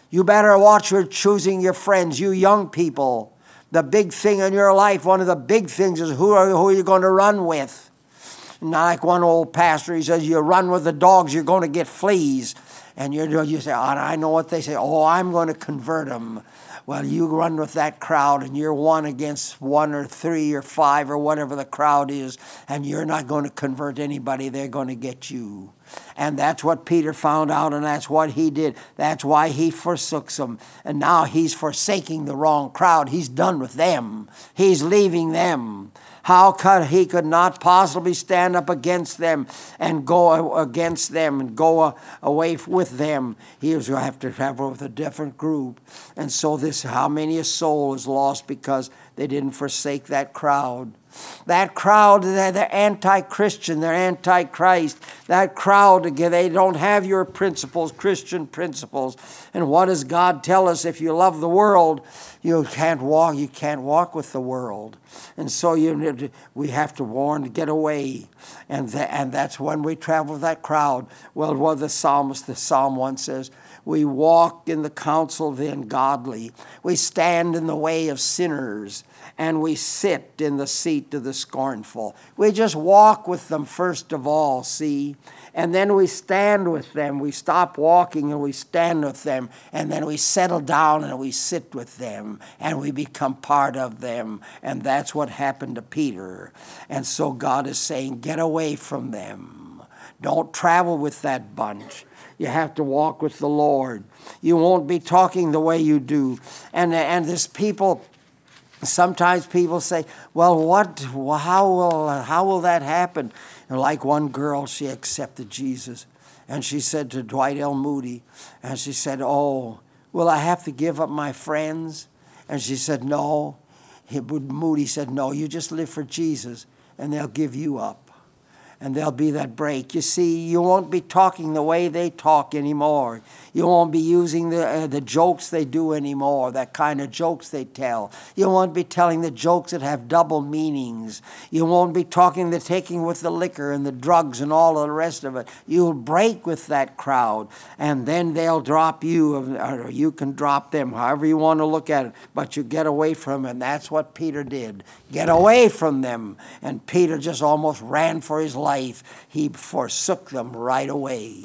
You better watch your choosing your friends, you young people. The big thing in your life, one of the big things is who are, who are you going to run with? Not like one old pastor, he says, you run with the dogs, you're going to get fleas. And you're, you say, oh, I know what they say. Oh, I'm going to convert them. Well, you run with that crowd, and you're one against one or three or five or whatever the crowd is, and you're not going to convert anybody. They're going to get you. And that's what Peter found out, and that's what he did. That's why he forsook them. And now he's forsaking the wrong crowd. He's done with them. He's leaving them. How could he could not possibly stand up against them and go against them and go away with them? He was going to have to travel with a different group. And so this, how many a soul is lost because they didn't forsake that crowd. That crowd, they're anti-Christian, they're anti-Christ. That crowd, again, they don't have your principles, Christian principles. And what does God tell us? If you love the world, you can't walk, you can't walk with the world. And so you, we have to warn to get away. And, the, and that's when we travel with that crowd. Well, what the psalmist, the Psalm one says, we walk in the counsel of the ungodly. We stand in the way of sinners. And we sit in the seat of the scornful. We just walk with them first of all, see? And then we stand with them. We stop walking and we stand with them. And then we settle down and we sit with them. And we become part of them. And that's what happened to Peter. And so God is saying, get away from them. Don't travel with that bunch. You have to walk with the Lord. You won't be talking the way you do. And, and this people... Sometimes people say, well, what, how will, how will that happen? And like one girl, she accepted Jesus. And she said to Dwight L. Moody, and she said, oh, will I have to give up my friends? And she said, no. He, Moody said, no, you just live for Jesus, and they'll give you up. And there'll be that break. You see, you won't be talking the way they talk anymore. You won't be using the uh, the jokes they do anymore, that kind of jokes they tell. You won't be telling the jokes that have double meanings. You won't be talking the taking with the liquor and the drugs and all of the rest of it. You'll break with that crowd, and then they'll drop you, or you can drop them, however you want to look at it. But you get away from them, and that's what Peter did. Get away from them. And Peter just almost ran for his life. Life, he forsook them right away.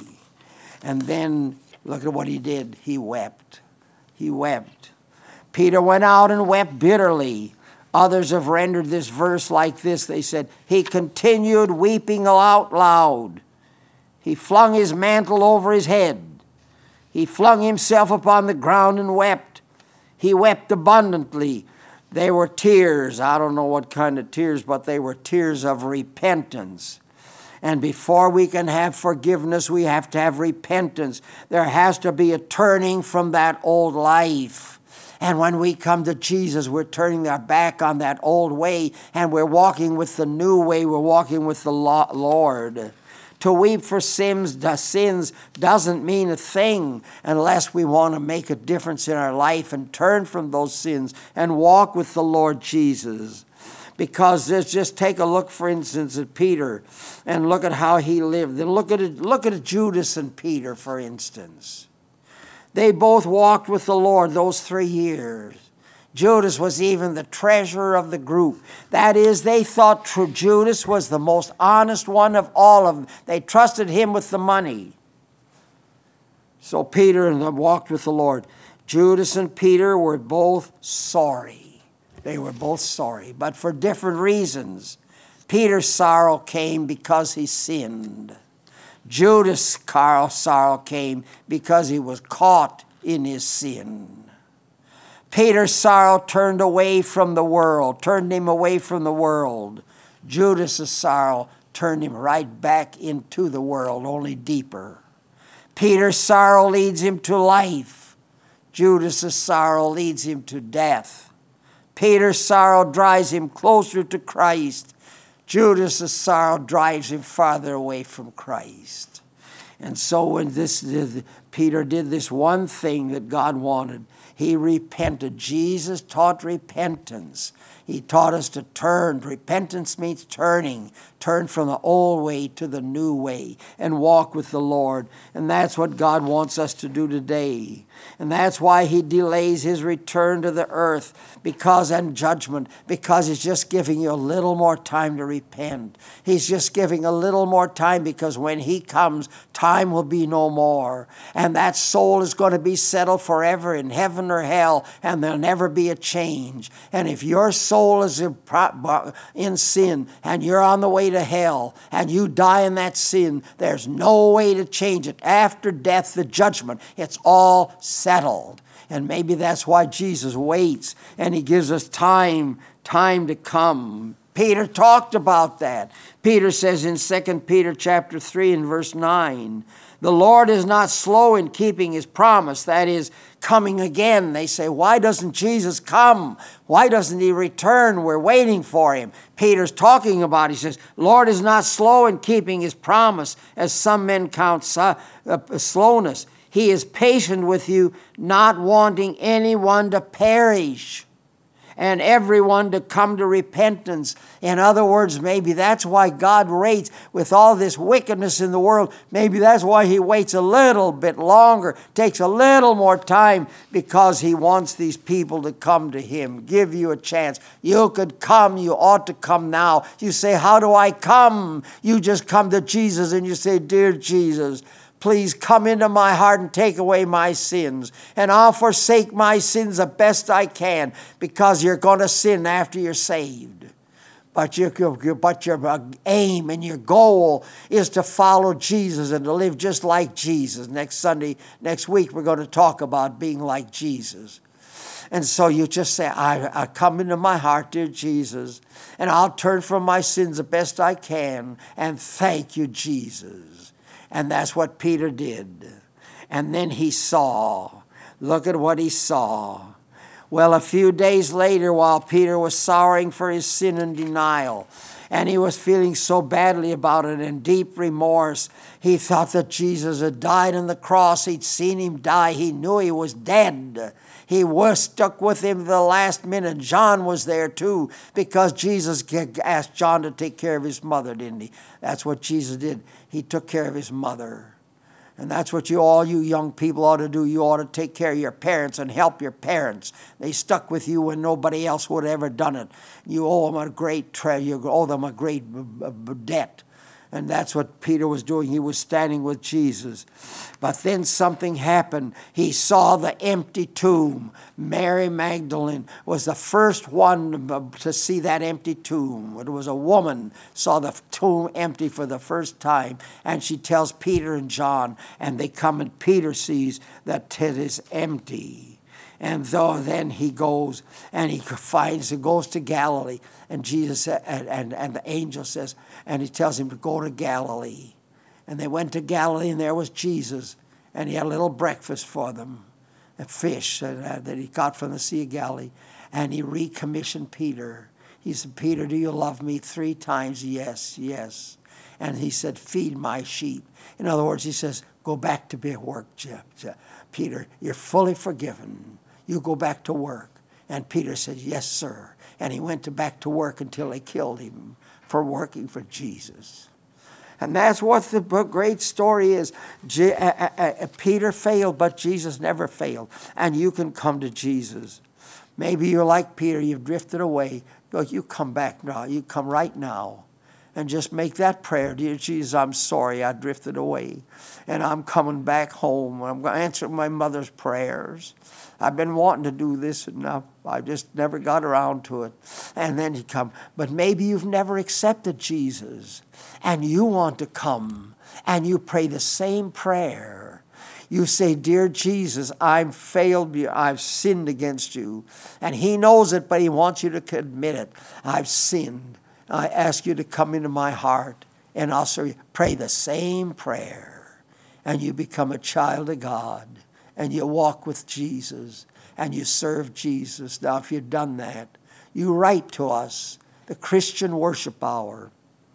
And then look at what he did. He wept. He wept. Peter went out and wept bitterly. Others have rendered this verse like this. They said, he continued weeping out loud. He flung his mantle over his head. He flung himself upon the ground and wept. He wept abundantly. They were tears. I don't know what kind of tears, but they were tears of repentance. And before we can have forgiveness, we have to have repentance. There has to be a turning from that old life. And when we come to Jesus, we're turning our back on that old way, and we're walking with the new way. We're walking with the Lord. To weep for sins, the sins doesn't mean a thing unless we want to make a difference in our life and turn from those sins and walk with the Lord Jesus. Because there's just take a look, for instance, at Peter and look at how he lived. Then look at it, look at Judas and Peter, for instance. They both walked with the Lord those three years. Judas was even the treasurer of the group. That is, they thought Judas was the most honest one of all of them. They trusted him with the money. So Peter and them walked with the Lord. Judas and Peter were both sorry. They were both sorry, but for different reasons. Peter's sorrow came because he sinned. Judas' sorrow came because he was caught in his sin. Peter's sorrow turned away from the world, turned him away from the world. Judas' sorrow turned him right back into the world, only deeper. Peter's sorrow leads him to life. Judas' sorrow leads him to death. Peter's sorrow drives him closer to Christ. Judas' sorrow drives him farther away from Christ. And so when this Peter did this one thing that God wanted. He repented. Jesus taught repentance. He taught us to turn. Repentance means turning. Turn from the old way to the new way and walk with the Lord. And that's what God wants us to do today. And that's why he delays his return to the earth because and judgment, because he's just giving you a little more time to repent. He's just giving a little more time because when he comes, time will be no more. And that soul is going to be settled forever in heaven or hell, and there'll never be a change. And if your soul is in, in sin and you're on the way to hell and you die in that sin, there's no way to change it. After death, the judgment, it's all settled. And maybe that's why Jesus waits and he gives us time, time to come. Peter talked about that. Peter says in Second Peter chapter three and verse nine, the Lord is not slow in keeping his promise, that is, coming again. They say, why doesn't Jesus come? Why doesn't he return? We're waiting for him. Peter's talking about, he says, Lord is not slow in keeping his promise, as some men count so, uh, slowness. He is patient with you, not wanting anyone to perish and everyone to come to repentance. In other words, maybe that's why God waits with all this wickedness in the world. Maybe that's why he waits a little bit longer, takes a little more time, because he wants these people to come to him. Give you a chance. You could come. You ought to come now. You say, how do I come? You just come to Jesus and you say, dear Jesus, please come into my heart and take away my sins. And I'll forsake my sins the best I can, because you're going to sin after you're saved. But your, but your aim and your goal is to follow Jesus and to live just like Jesus. Next Sunday, next week, we're going to talk about being like Jesus. And so you just say, I, I come into my heart, dear Jesus, and I'll turn from my sins the best I can. And thank you, Jesus. And that's what Peter did. And then he saw. Look at what he saw. Well, a few days later, while Peter was sorrowing for his sin and denial, and he was feeling so badly about it in deep remorse, he thought that Jesus had died on the cross. He'd seen him die. He knew he was dead. He was stuck with him the last minute. John was there too, because Jesus asked John to take care of his mother, didn't he? That's what Jesus did. He took care of his mother. And that's what you all you young people ought to do. You ought to take care of your parents and help your parents. They stuck with you when nobody else would have ever done it. You owe them a great tre- you owe them a great debt. And that's what Peter was doing. He was standing with Jesus. But then something happened. He saw the empty tomb. Mary Magdalene was the first one to see that empty tomb. It was a woman saw the tomb empty for the first time. And she tells Peter and John, and they come, and Peter sees that it is empty. And though then he goes and he finds, he goes to Galilee, and Jesus and, and, and the angel says, and he tells him to go to Galilee. And they went to Galilee, and there was Jesus, and he had a little breakfast for them, a fish that he got from the Sea of Galilee, and he recommissioned Peter. He said, Peter, do you love me? Three times, yes, yes. And he said, feed my sheep. In other words, he says, go back to work, Peter. You're fully forgiven. You go back to work. And Peter said, yes, sir. And he went to back to work until they killed him for working for Jesus. And that's what the great story is. Je- uh, uh, uh, Peter failed, but Jesus never failed. And you can come to Jesus. Maybe you're like Peter, you've drifted away. But you come back now. You come right now. And just make that prayer. Dear Jesus, I'm sorry I drifted away. And I'm coming back home. I'm going to answer my mother's prayers. I've been wanting to do this enough. I just never got around to it. And then he come. But maybe you've never accepted Jesus. And you want to come. And you pray the same prayer. You say, dear Jesus, I've failed you. I've sinned against you. And he knows it, but he wants you to admit it. I've sinned. I ask you to come into my heart, and I'll serve you. Pray the same prayer, and you become a child of God, and you walk with Jesus, and you serve Jesus. Now, if you've done that, you write to us, the Christian Worship Hour.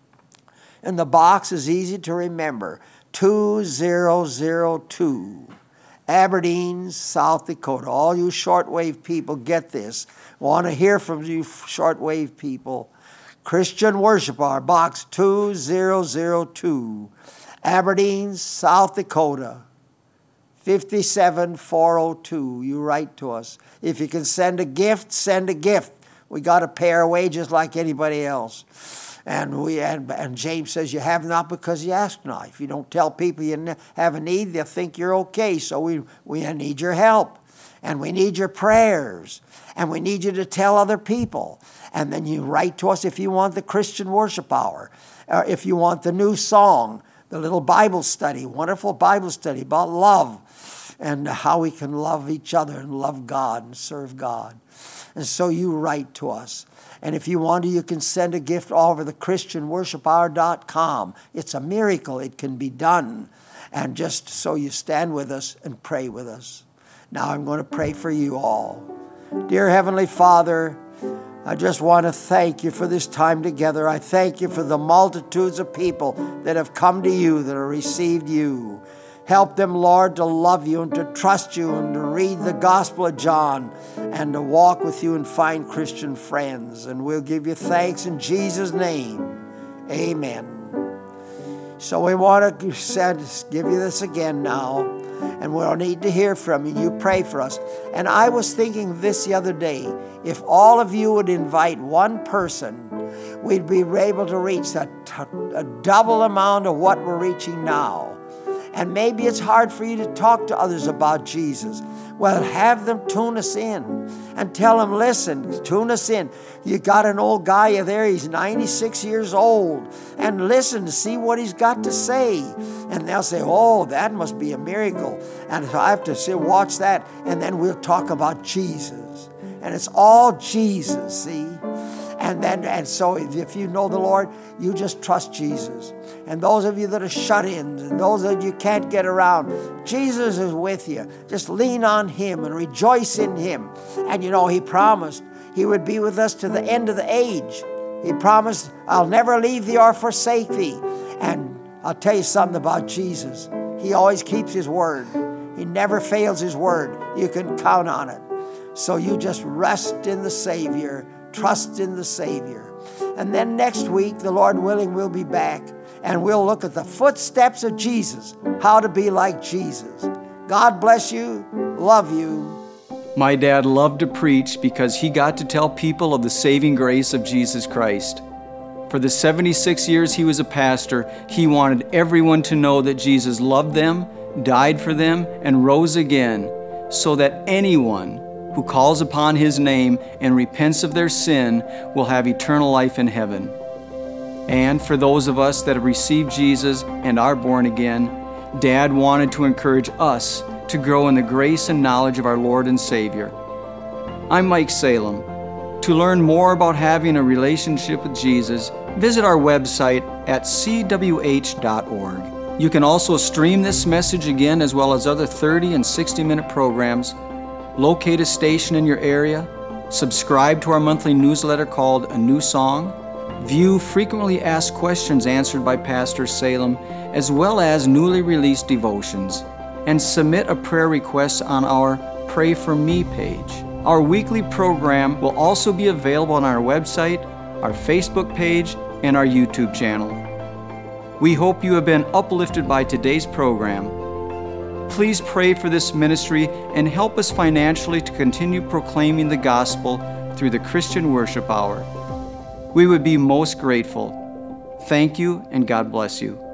And the box is easy to remember, two zero zero two, Aberdeen, South Dakota. All you shortwave people, get this. Want to hear from you shortwave people. Christian Worship Hour, Box two thousand two, Aberdeen, South Dakota, five seven four oh two. You write to us. If you can send a gift, send a gift. We got to pay our wages like anybody else. And we and, and James says you have not because you ask not. If you don't tell people you have a need, they'll think you're okay. So we, we need your help. And we need your prayers. And we need you to tell other people. And then you write to us if you want the Christian Worship Hour. Or if you want the new song, the little Bible study, wonderful Bible study about love. And how we can love each other and love God and serve God. And so you write to us. And if you want to, you can send a gift all over the Christian Worship Hour dot com. It's a miracle. It can be done. And just so you stand with us and pray with us. Now I'm going to pray for you all. Dear Heavenly Father, I just want to thank you for this time together. I thank you for the multitudes of people that have come to you, that have received you. Help them, Lord, to love you and to trust you and to read the Gospel of John and to walk with you and find Christian friends. And we'll give you thanks in Jesus' name. Amen. So we want to send, give you this again now, and we'll need to hear from you. You pray for us. And I was thinking this the other day. If all of you would invite one person, we'd be able to reach a, a double amount of what we're reaching now. And maybe it's hard for you to talk to others about Jesus. Well, have them tune us in and tell them, listen, tune us in. You got an old guy there, he's ninety-six years old. And listen to see what he's got to say. And they'll say, oh, that must be a miracle. And so I have to say, watch that. And then we'll talk about Jesus. And it's all Jesus, see? And then, and so if you know the Lord, you just trust Jesus. And those of you that are shut-ins and those that you can't get around, Jesus is with you. Just lean on Him and rejoice in Him. And you know, He promised He would be with us to the end of the age. He promised, I'll never leave thee or forsake thee. And I'll tell you something about Jesus. He always keeps His word. He never fails His word. You can count on it. So you just rest in the Savior. Trust in the Savior. And then next week, the Lord willing, we'll be back. And we'll look at the footsteps of Jesus. How to be like Jesus. God bless you. Love you. My dad loved to preach because he got to tell people of the saving grace of Jesus Christ. For the seventy-six years he was a pastor, he wanted everyone to know that Jesus loved them, died for them, and rose again, so that anyone who calls upon His name and repents of their sin will have eternal life in heaven. And for those of us that have received Jesus and are born again, Dad wanted to encourage us to grow in the grace and knowledge of our Lord and Savior. I'm Mike Salem. To learn more about having a relationship with Jesus, visit our website at c w h dot org. You can also stream this message again, as well as other thirty and sixty minute programs. Locate a station in your area, subscribe to our monthly newsletter called A New Song, view frequently asked questions answered by Pastor Salem, as well as newly released devotions, and submit a prayer request on our Pray For Me page. Our weekly program will also be available on our website, our Facebook page, and our YouTube channel. We hope you have been uplifted by today's program. Please pray for this ministry and help us financially to continue proclaiming the gospel through the Christian Worship Hour. We would be most grateful. Thank you, and God bless you.